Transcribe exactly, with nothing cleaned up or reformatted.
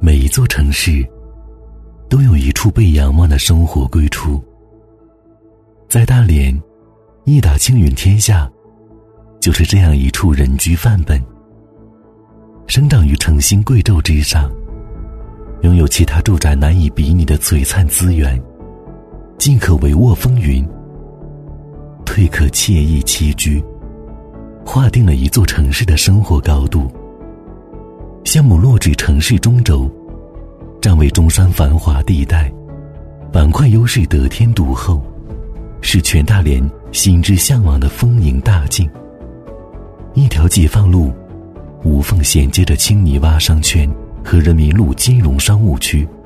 每一座城市都有一处被仰望的生活归处。在大连，一打青云天下就是这样一处人居范本。生长于诚心贵胄之上，拥有其他住宅难以比拟的璀璨资源，进可帷幄风云，退可惬意栖居，划定了一座城市的生活高度。项目落至城市中轴，占为中山繁华地带，板块优势得天独厚，是全大连心之向往的丰盈大境。一条解放路无缝衔接着青泥洼商圈和人民路金融商务区，